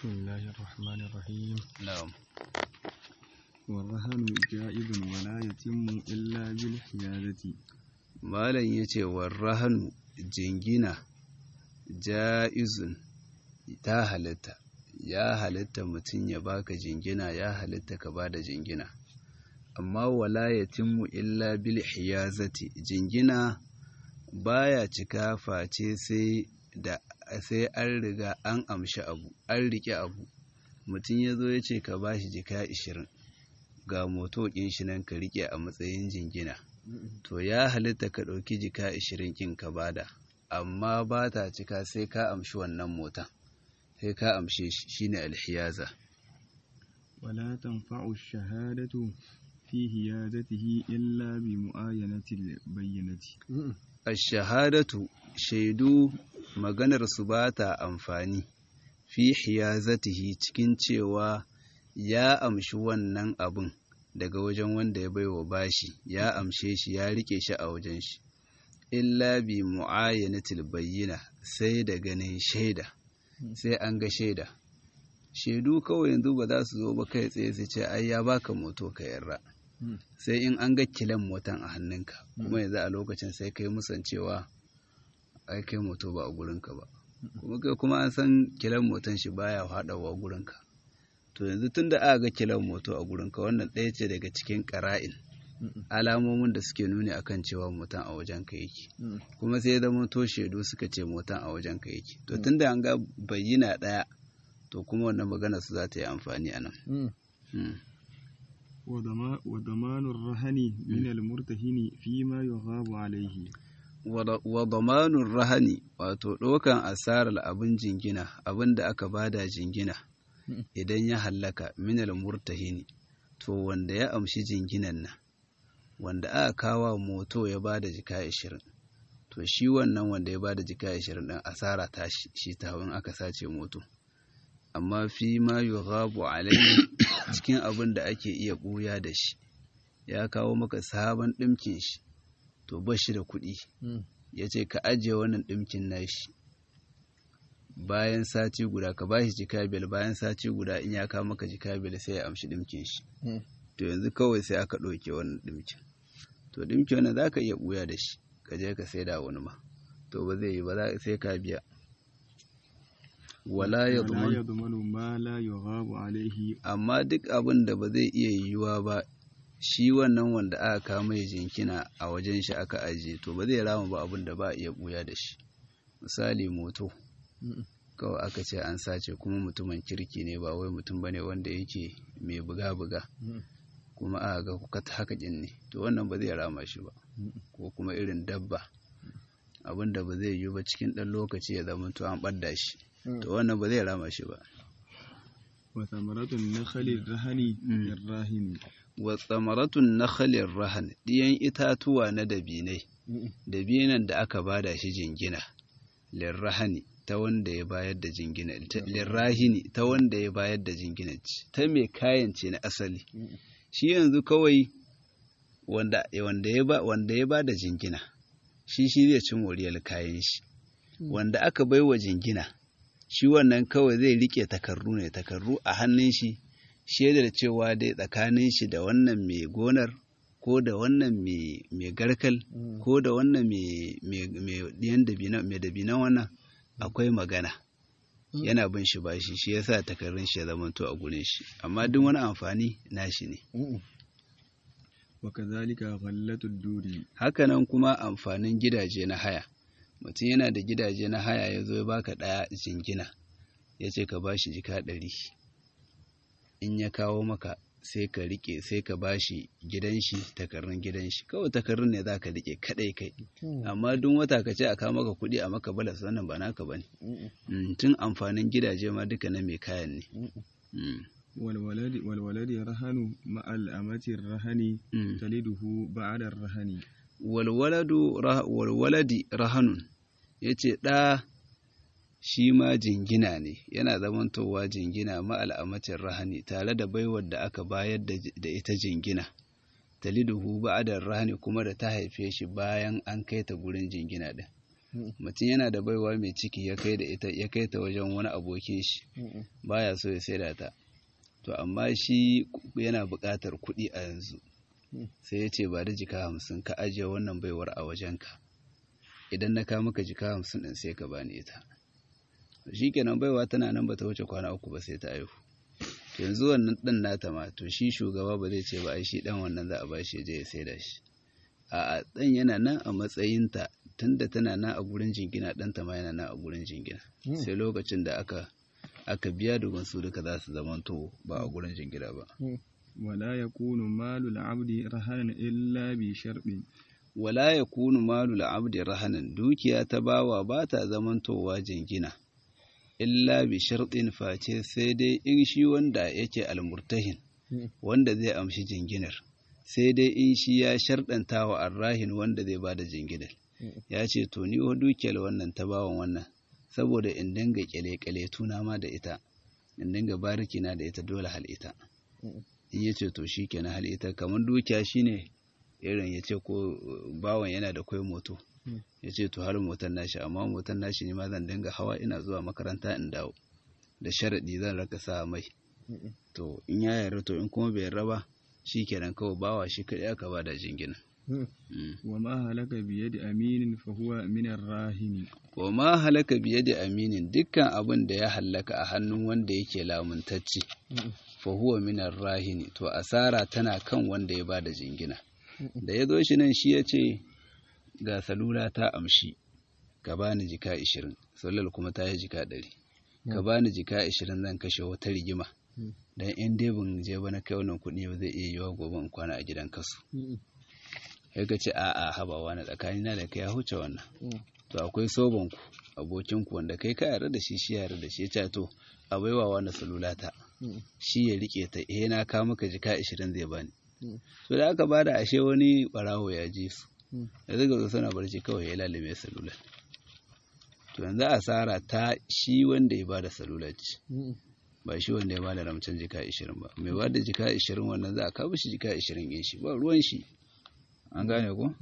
بسم الله الرحمن الرحيم. نعم. والرهن جائز ولا يتم إلا بالحيازة. malam yace warrahanu jingina ja'izun ta halitta, ya halitta mutum ya baka jingina, ya halitta ka bada jingina, amma wala yatimmu illa bil hiyazati, jingina baya cika face sai an riga an amshi abu, an rike abu. Mutum ya zo ya ce ka bashi jika 20 ga moto ɗin shi nan ka rike a matsayin jingina, to ya halitta ka ɗauki jika 20 kin ka bada, amma ba ta cika sai ka amshi wannan motan, sai ka amshe shi, shine alhiyaza. ولا تنفع الشهادة في حيازته إلا بمعاينة البينة. Ash-shahadatu, shaidu maganar su ba ta amfani fi hiyazatihi cikin cewa ya amshi wannan abun daga wajen wanda ya baiwa bashi, ya amshe shi, ya rike shi a wajen shi, illa bi mu'ayyanatil bayyina, sai da ganin shaida, sai an ga shaida. Shaidu kawai yanzu ba za su zo ba kai tsaye su ce ai ya baka moto ka yarda, sai in an ga kilan motan a hannunka, kuma yanzu a lokacin sai kai musancewa ai kai moto ba a gurinka ba, kuma kai kuma an san kilan motan shi baya haɗawa gurinka. To yanzu tun da aka ga kilan moto a gurinka, wannan ɗaya ce daga cikin ƙara'in, alamomin da suke nuni akan cewa motan a wajenka yake, kuma sai zama to shaidu suka ce motan a wajenka yake. To tun da an ga bayyana ɗaya, to kuma wannan magana su za ta yi amfani a nan. وضمان الرهن من المرتهن فيما يغاب عليه. wa damanur rahani, wato ɗaukan asarar abin jingina, abin da aka bada jingina idan ya hallaka, minal murtahini, to wanda ya amshi jinginan nan, wanda aka kawo moto ya bada jika 20, to shi wannan wanda ya bada jika 20 ɗin asara ta shi ta in aka sace moto. Amma fi ma yughabu alayhi, cikin abin da ake iya ɓuya da shi, ya kawo maka sabon ɗimkin shi, to ba shi da kuɗi, ya ce ka ajiye wannan ɗimkin nashi, bayan sati guda ka bashi jika 5, bayan sati guda in ya kawo maka jika 5 sai ya amshi ɗimkin shi. To yanzu kawai sai aka ɗauke wannan ɗimkin, to ɗimkin wannan za ka iya ɓuya da shi, ka je ka saida wani ma, to ba zai yi ba, sai ka biya. Wala ya yadmanu ma la yughabu alayhi. Amma duk abin da ba zai iya yiwuwa ba, shi wannan wanda aka kama ya jinkina a wajen shi aka ajiye, to ba zai rama ba abin da ba a iya buya da shi. Misali moto, kawai aka ce an sace, kuma mutumin kirki ne, ba wai mutum bane wanda yake mai buga-buga, kuma aka ga kuka haka ne, to wannan ba zai rama shi ba. Ko kuma irin dabba, abin da ba zai yiwu ba cikin ɗan lokaci ya zama to an ɓadda shi, to wannan ba zai rama shi ba. wa thamaratun nakhalir rahani lirrahini. Wa thamaratun nakhalir rahan, diyan itatuwa na dabinai, dabinan da aka bada shi jingina, lirrahani, ta wanda ya bayar da jingina, lirrahini, ta wanda ya bayar da jingina, ta mai kayan ce na asali. Shi yanzu kawai wanda ya bada jingina, shi zai ci moriyar kayan shi. Wanda aka baiwa jingina, shi wannan kawai zai rike takarru ne, takarru a hannun shi, shaidar cewa dai tsakanin shi da wannan mai gonar, ko da wannan mai garkal, ko da wannan mai dabinan wannan, akwai magana, yana bin shi bashi, shi yasa takarrun shi ya zamanto a gurin shi, amma duk wani amfani nashi ne. wa kadhalika ghallatud duri. Hakanan kuma amfanin gidaje na haya, mutum yana da gidaje na haya, ya zo ya baka ɗaya jingina, ya ce ka bashi jika 100, in ya kawo maka sai ka rike, sai ka bashi gidan shi, takarrun gidan shi, kawai takarrun ne za ka rike kadai kai, amma duk wata ka ce a kawo maka kuɗi a maka balas, wannan ba naka bane. Tun amfanin gidaje ma duka na mai kayan ne. walwaladi rahanu ma'al amati rahani taliduhu ba'da rahani. walwaladi rahanun, yace ɗa shi ma jingina ne, yana zamantowa jingina ma'al amatin rahani, tare da baiwar da aka bayar da ita jingina, taliduhu ba'da rahani, kuma da ta haife shi bayan an kai ta gurin jingina din. mutum yana da baiwa mai ciki ya kai ta wajen wani abokin shi baya so ya saida ta, to amma shi yana buƙatar kuɗi a yanzu, sai ya ce ba da jika 50 ka ajiye wannan baiwar a wajenka, idan na ka maka jika 50 ɗin sai ka bani ita. Shi kenan baiwa tana nan ba ta wuce kwana 3 ba sai ta aihu. Yanzu wannan ɗan nata ma, to shi shugaba ba zai ce ba ai shi ɗan wannan za a ba shi je ya saida shi. A'a, ɗan yana nan a matsayinta, tunda tana nan a gurin jingina, ɗanta ma yana nan a gurin jingina. Sai lokacin da aka biya domin su duka za su zamanto ba a gurin jingina ba. Wala yakunu malul abdi rahanan illa bi sharɗin. Wala yakunu malul abdi rahanan, dukiya ta bawa ba ta zamantowa jingina. Illa bi sharɗin, face sai dai in shi wanda yake almurtahin, wanda zai amshi jinginar, sai dai in shi ya sharɗanta wa arrahin wanda zai ba da jinginar, ya ce to ni wa dukiyar wannan ta bawan wannan, saboda in dinga kyale-kyale tuna ma da ita, in dinga bariki na da ita, dole hal ita. In ya ce to shi kenan hal ita, kamar dukiya shine irin ya ce ko bawan yana da kwai moto, ya ce to har motar nashi, amma motar nashi ne ma zan dinga hawa ina zuwa makaranta in dawo, da sharaɗi zan raka sa mai. To in ya yarda, to in kuma bai yarda ba, shi kenan kawai bawa shi kaɗai aka ba da jingina. Wa ma halaka biyadi aminin fa huwa min ar-rahini. Wa ma halaka biyadi aminin, dukkan abin da ya hallaka a hannun wanda yake lamuntacce, fa huwa min ar-rahini, to asara tana kan wanda ya ba da jingina. Da ya zo shi nan, shi ya ce ga salula ta amshi, ka bani jika 20, sallar kuma ta yi jika 100, ka bani jika 20 zan kashe wata rigima, dan in dai ban je ba na kai wannan kuɗi ba zai iya yiwa gobe in kwana a gidan kasu. Ya ka ce a'a, habawa na tsakanina da kai ya huce wannan. To akwai sobanku, abokinku wanda kai ka yarda da shi, shi yarda da shi, ya ce to a baiwa wani salula ta, shi ya rike ta, na ka maka jika 20 zai bani. So da aka bada, ashe wani barawo ya ji su, da zai zo suna barci kawai ya lalime salular. To yanzu asara ta shi wanda ya bada salular ce, ba shi wanda ya bada ramcin jika 20 ba. Mai bada jika 20 wannan za a kawo shi jika 20 yin shi, ba ruwan shi. An gane ko?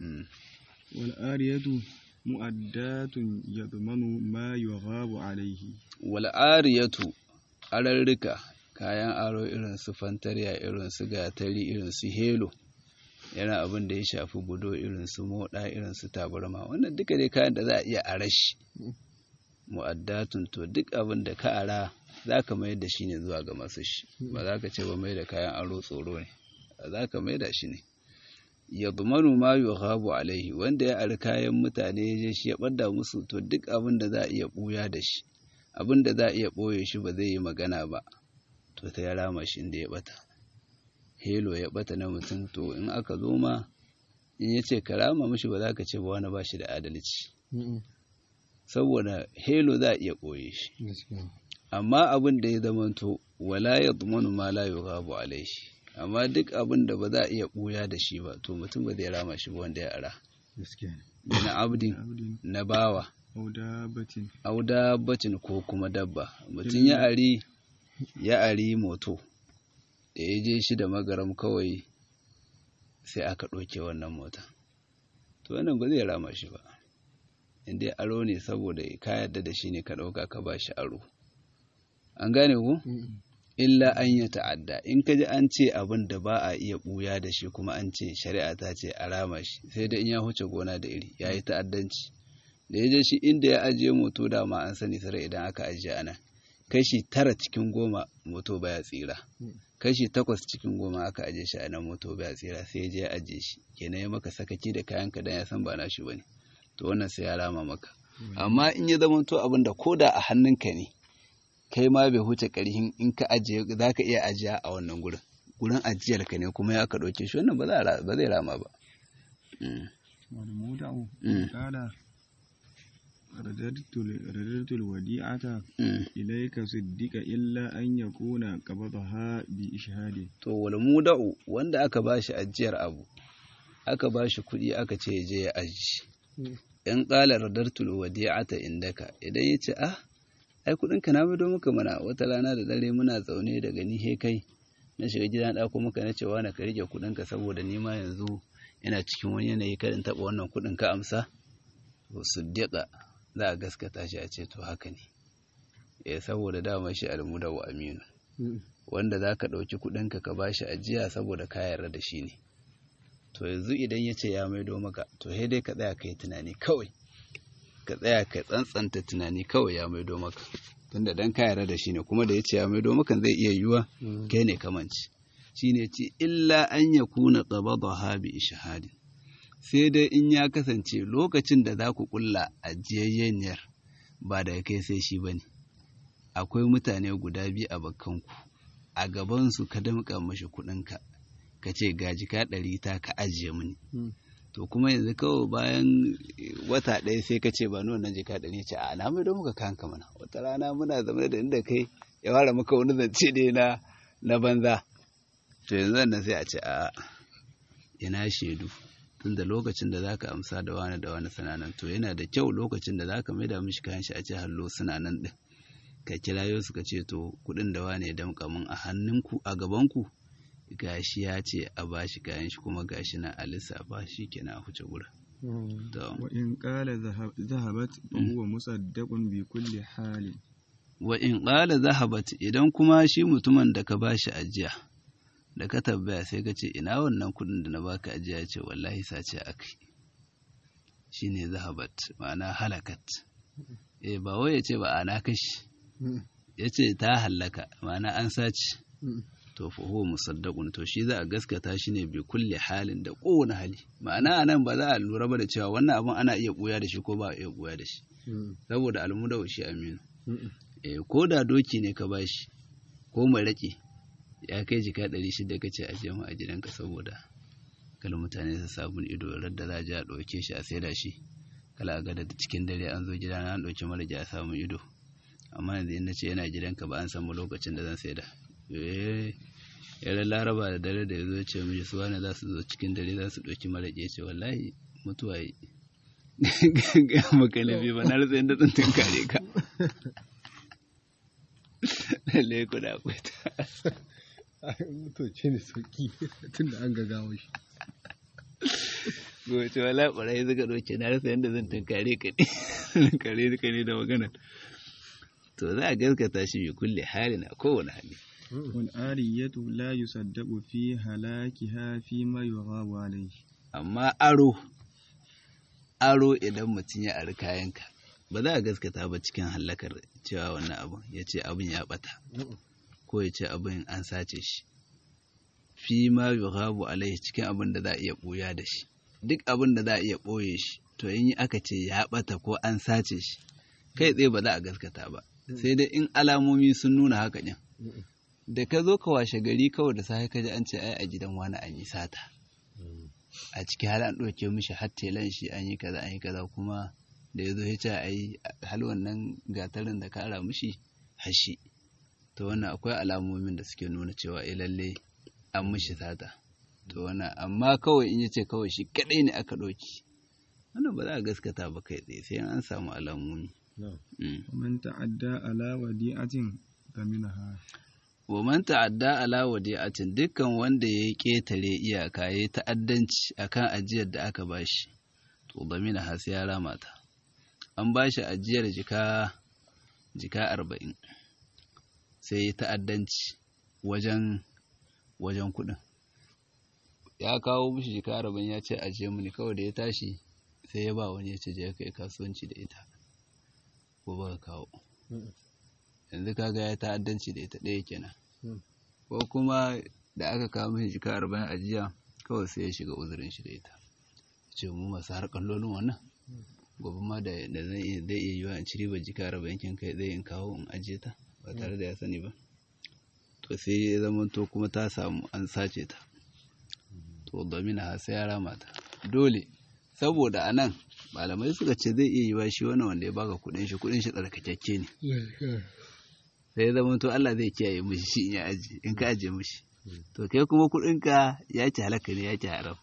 Wal ariyatu mu'addatun yadmanu ma yughabu alayhi. Wal ariyatu, ararrika, kayan aro irin su fantariya, irin su gatari, irin su helo, yana abin da ya shafi budo, irin su moda, irin su tabarma, wannan duka dai kayan da za a iya arashi. Mu'addatun, to duk abin da ka ara za ka mayar da shi ne zuwa ga masu shi, ba za ka ce ba mai da kayan aro tsoro ne, za ka mai da shi ne. Yadmanu ma yughabu alaihi, wanda ya ari kayan mutane ya je shi ya ɓadda musu, to duk abin da za a iya ɓuya da shi, abin da za a iya ɓoye shi ba zai yi magana ba, to ta ya rama shi inda ya ɓata. Helo ya ɓata na mutum, to in aka zo ma in ya ce ka rama mishi, ba za ka ce ba wani ba shi da adalci, saboda helo za a iya ɓoye shi. Amma abin da ya zamanto wala yadmanu ma la yughabu alaihi, amma duk abin da ba za a iya ɓuya da shi ba, to mutum ba zai rama shi ba wanda ya ara. Na abdin, na bawa, auda batin ko kuma dabba. Mutum ya ari moto, da ya je shi da magaram kawai sai aka ɗauke wannan mota, to wannan ba zai rama shi ba, inda aro ne saboda ka yarda da shi ne ka ɗauka ka ba shi aro. An gane ku? Illa an ya ta'adda, in ka ji an ce abin da ba a iya ɓuya da shi, kuma an ce shari'a ta ce a rama shi, sai da in ya huce gona da iri, ya yi ta'addanci. Da ya je shi inda ya ajiye moto, dama an sani sarai idan aka ajiye ana kashi 9 cikin 10 moto baya tsira, kashi 8 cikin 10 aka ajiye shi a nan moto baya tsira, sai ya je ya ajiye shi, kenan ya maka sakaki da kayanka dan ya san ba nashi bane, to wannan sai ya rama maka. Amma in ya zama to abin da koda a hannunka ne, kai ma bai huce ƙarhin in ka ajiye, za ka iya ajiya a wannan gurin ajiyar ka ne, kuma ya ka ɗauke shi, wannan ba zai rama ba. Wani muda'u kala radartul wadi'ata ilayka siddiqa illa an yakuna qabadaha bi ishhadi. To wal muda'u, wanda aka bashi ajiyar abu, aka bashi kuɗi aka ce je ya aji, in qala radartul wadi'ata indaka, idan yace ai kudinka na bado muka mana, wata rana da dare muna zaune daga ni he kai na shiga gidan ɗako muka na cewa na ka rike kudinka saboda ni ma yanzu ina cikin wani yanayi, kada in taɓa wannan kudin ka amsa. siddiqa za a gaskata shi a ce to haka ne saboda dama shi almudaw aminu wanda za ka ɗauki kuɗinka ka ba shi ajiya saboda ka yarda da shi ne. To yanzu idan ya ce ya maido maka to sai dai ka tsaya ka yi tunani kawai, ka tsaya ka tsantsanta tunani kawai ya maido maka, tunda dan ka yarda da shi ne, kuma da ya ce ya maido maka zai iya yiwuwa kai ne kamanci. Shi ne ce illa an ya kuna qabadaha bi ishhadin, sai dai in ya kasance lokacin da za ku kulla ajiyayyeniyar ba da kai sai shi bane, akwai mutane guda biyu a bakkanku, a gabansu ka damƙa mashi kuɗinka ka ce ga jika 100 ta ka ajiye mini. To kuma yanzu kawai bayan wata ɗaya sai ka ce ba ni wannan jika 100, ce a na mai don muka kanka mana, wata rana muna zama da inda kai ya fara maka wani zance ne na banza. To yanzu nan sai a ce a ina shaidu, tunda lokacin da zaka amsa da wani sananan, to yana da kyau lokacin da zaka maida mishi kayan shi a ce hallo suna nan din, ka kirayo su ka ce to kuɗin da wane ya damƙa min a hannunku a gabanku gashi ya ce a bashi kayan shi kuma gashi na alisa ba shi kenan a huce gura. wa in qala zahabat fa huwa musaddaqun bi kulli halin. Wa in qala zahabat, idan kuma shi mutumin da ka bashi ajiya da ka tabbaya sai ka ce ina wannan kuɗin da na baka ajiya, ya ce wallahi sace akai, shine zahabat ma'ana halakat. Ba wai ya ce ba ana kashi, ya ce ta hallaka ma'ana an sace, to fa huwa musaddaqun, to shi za a gaskata shi ne bi kulli halin, da kowane hali. Ma'ana anan ba za a lura ba da cewa wannan abun ana iya buya da shi ko ba a iya buya da shi, saboda almudaw shi aminu. Ko da doki ne ka bashi ko marake ya kai jika 600 kace a jama a gidanka, saboda kala mutane su sabun ido radda za a ji a ɗauke shi a saida shi, kala ga da cikin dare an zo gidana an ɗauki marake a samu ido. Amma yanzu in nace yana gidanka ba an samu lokacin da zan saida, yaran laraba da dare da ya zo ce mishi su wani za su zo cikin dare za su ɗauki marake, ce wallahi mutuwa yi ga makalabi ba na rasa yadda zan tunkare ka. Lalle ku da akwai ta mutoci ne sauki tun da an gagawa shi. Goce wala ɓarai suka ɗauke na rasa yadda zan tunkare ka ne, kare ka ne da magana. To za a gaskata shi bi kulle halin a kowane hali. wal ariyatu la yusaddaqu fi halakiha fi ma yughabu alayhi. Amma aro idan mutum ya ari kayanka ba za a gaskata ba cikin halakar cewa wannan abun ya ce abin ya bata ko ya ce abin an sace shi, fi ma yughabu alaihi, cikin abin da za a iya ɓoya da shi. Duk abin da za a iya ɓoye shi, to in aka ce ya bata ko an sace shi kai tsaye ba za a gaskata ba, sai dai in alamomi sun nuna haka ɗin. Da ka zo ka washe gari kawai da safe ka ji an ce ai a gidan wani an yi sata, a ciki hal an ɗauke mishi har telan shi an yi kaza kuma da ya zo ya ce ai hal wannan gatarin da ka ara mishi hashi, to wannan akwai alamomin da suke nuna cewa lalle an mishi sata. To wannan amma kawai in yace kawai shi kadai ne aka ɗauki, wannan ba za a gaskata ba kai tsaye, sai an samu alamomi. man ta'adda ala wadi'atin faminaha. Wa man ta'adda ala wadi'atin, dukkan wanda ya ketare iyaka ya ta'addanci akan ajiyar da aka bashi, to damina ha sai ya rama ta. An bashi ajiyar jika 40 sai ya ta'addanci wajen kuɗin. Ya kawo mishi jika 40 ya ce ajiye mini, kawai da ya tashi sai ya ba wani ya ce je kai kasuwanci da ita ko ba ka kawo. Yanzu kaga ya ta'addanci da ita ɗaya kenan. Ko kuma da aka kawo mishi jika 40 ajiya, kawai sai ya shiga uzurin shi da ita, ce mu masu harkar lolin wannan gobe ma da zai iya yiwa in cire ba jika 40 kin kai zai in kawo in ajiye ta ba tare da ya sani ba. To sai ya zama to kuma ta samu an sace ta, to domin ha sai ya rama ta dole, saboda anan malamai suka ce zai iya yiwa shi wannan wanda ya baka kudin shi tsarkakakke ne, sai ya zama to Allah zai kiyaye mishi shi in ya aje, in ka aje mishi, to kai kuma kudin ka ya ci halaka ne ya ci haram,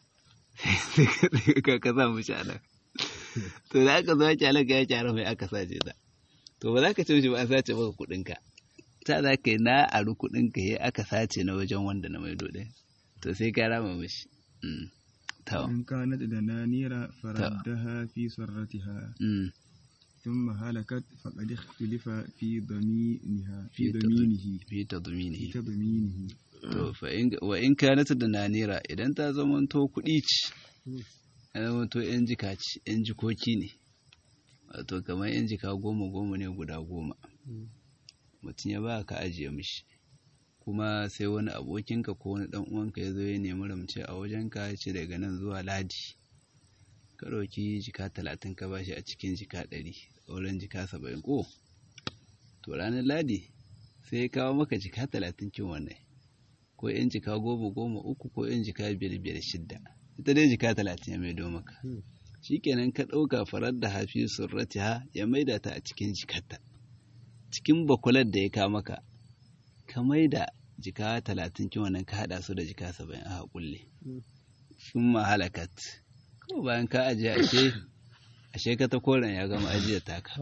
sai ka sa mishi halaka. To da aka zo ya ci halaka ya ci haram mai aka sace ta, to ba za ka ce mishi ba an sace maka kudin ka, ta za ka yi na aru kudin ka ya aka sace na wajen wanda na maido ɗin, to sai ka rama mishi. إن كانت دنانير فردها في سرتها ثم هلكت فقد اختلف في ضمينها في تضمينه to wa in kanat dananira idan ta zamanto kuɗi ce zamanto yan jika ce yan jikoki ne wato kamar yan jika 10 ne guda 10 mutum ya ba ka ajiye mishi kuma sai wani abokinka ko wani dan uwanka ya zo ya nemi ramce a wajenka ya ce daga nan zuwa ladi ka ɗauki jika 30 ka bashi a cikin jika 100 sauran jika 70 ko to ranar ladi sai ya kawo maka jika 30 kin wannan ko yan jika 10 3 ko yan jika 5 6 ita dai jika 30 ya maido maka shikenan ka ɗauka farar da hafi surratiha ya maida ta a cikin jikarta cikin bakular da ya kawo maka ka maida jika 30 kin wannan ka hada su da jika 70 a kulle sun mahalakat ko bayan ka ajiye ashe ka ta koren ya gama ajiyar taka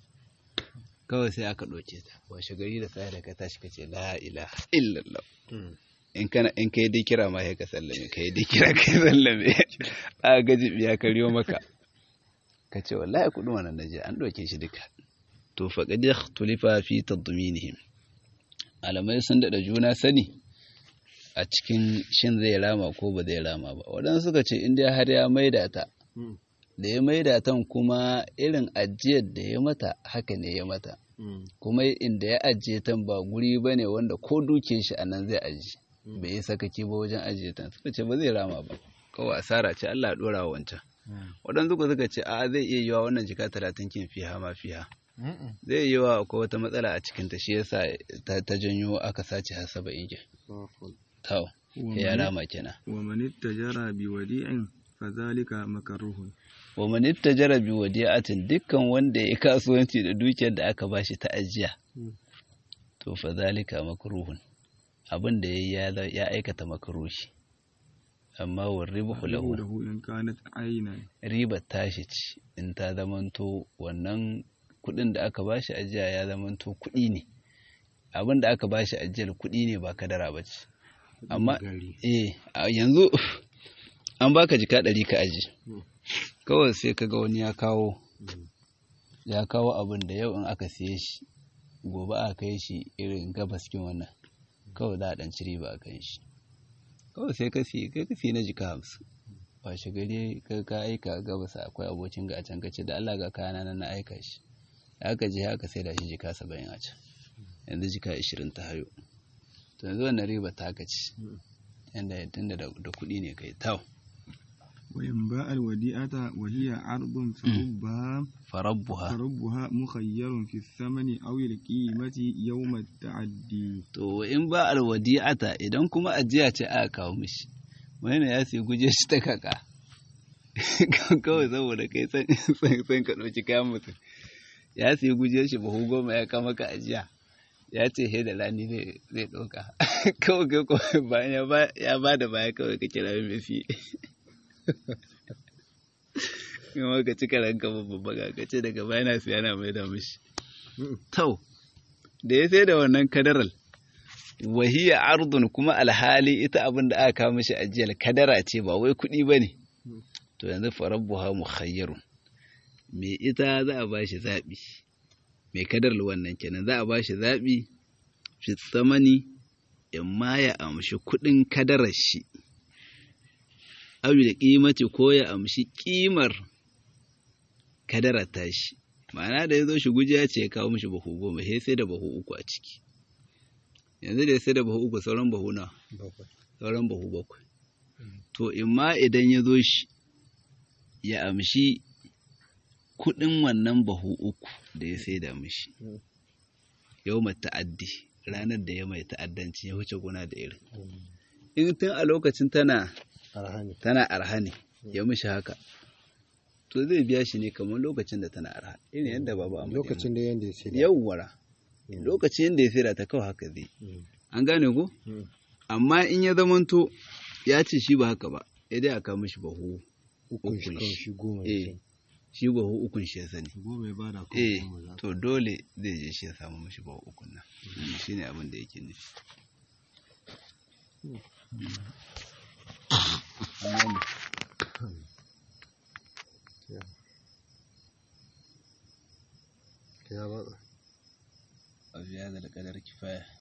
kawai sai aka ɗauke ta washe gari da sai da ka tashi ka ce la ilaha illallah in kai dai kira ma sai ka sallame kai dai kira kai sallame a gaji biya kariyo maka ka ce wallahi kudin wannan naje an ɗauke shi duka to faqad ikhtulifa fi tadminihim alamai sun da juna sani a cikin shin zai rama ko ba zai rama ba waɗansu suka ce in dai har ya maida ta da ya maida tan kuma irin ajiyar da ya mata haka ne ya mata kuma inda ya ajiye tan ba guri ba ne wanda ko duke shi a nan zai aji bai yi sakaki ba wajen ajiye tan suka ce ba zai rama ba kawai asara ce Allah ya ɗora wa wancan waɗansu suka ce a zai iya yiwa wannan jika 30 kin fiha ma fiha zai yi wa akwai wata matsala a cikinta shi yasa ta janyo aka sace har 70 kin tau ya rama kenan wa man ittajara bi wadi'in fadhalika makruhun wa man ittajara bi wadi'atin dukkan wanda ya kasuwanci da dukiyar da aka bashi ta ajiya to fadhalika makruhun abin da ya aikata makruhi amma wa ribu lahu in kanat aynan riba tashi ce in ta zamanto wannan kudin da aka bashi ajiya ya zamanto kudi ne abin da aka bashi ajiyar kudi ne ba kadara bace amma yanzu an baka jika 100 ka aji kawai sai kaga wani ya kawo abin da yau in aka siye shi gobe aka kai shi irin gabas kin wannan kawai za a dan ciri ba a kan shi kawai sai ka siye na jika 50 ba shi gari ka aika gabas akwai abokin ga a can kace da Allah ga kana nan na aika shi aka je haka sai da shi jika 70 a can yanzu jika 20 ta hayo to yanzu wannan riba ta kaci yanda tunda da kuɗi ne kai taw wayan ba alwadi'ata wa hiya ardun farabbuha mukhayyarun fi thamani aw alqimati yawm at-ta'addi to in ba alwadi'ata idan kuma ajiya ce aka kawo mishi wani ya sai guje shi ta kaka kawai saboda kai san ka dauki kayan mutum ya sai guje shi bahu 10 ya kama ka ajiya ya ce he da rani zai ɗauka kawai bayan ya ba da baya kawai ka kira mai fi kuma ka cika ranka babba ka ce daga baya na siya na mai da mishi tau da ya sai da wannan kadaral wahiya ardun kuma alhali ita abin da aka kawo mishi ajiyar kadara ce ba wai kuɗi ba ne to yanzu farabbuha mukhayyarun me ita za a ba shi zaɓi mai kadar wannan kenan za a ba shi zaɓi fi tsamani in ma ya amshi kuɗin kadarar shi abu da ƙimaci ko ya amshi ƙimar kadarar tashi ma'ana da ya zo shi gujiya ce ya kawo mishi bahu 10 sai da bahu 3 a ciki yanzu da ya sai da bahu 3 sauran bahu na sauran bahu 7 to in ma idan ya zo shi ya amshi kuɗin wannan bahu 3 da ya sai da mishi yau mai ta'addi ranar da ya mai ta'addanci ya wuce gona da irin in tun a lokacin tana arhani ya mishi haka to zai biya shi ne kamar lokacin da tana arha irin yadda babu amma lokacin da yanda ya sai da yawwara lokacin yadda ya sai da ta kawai haka zai an gane ko amma in ya zamanto ya ce shi ba haka ba ya dai aka mishi bahu 3 shi bahu 3 shi ya sani to dole zai je shi ya samu mishi bahu 3 nan shi ne abin da yake nufi hadal qadar kifaya.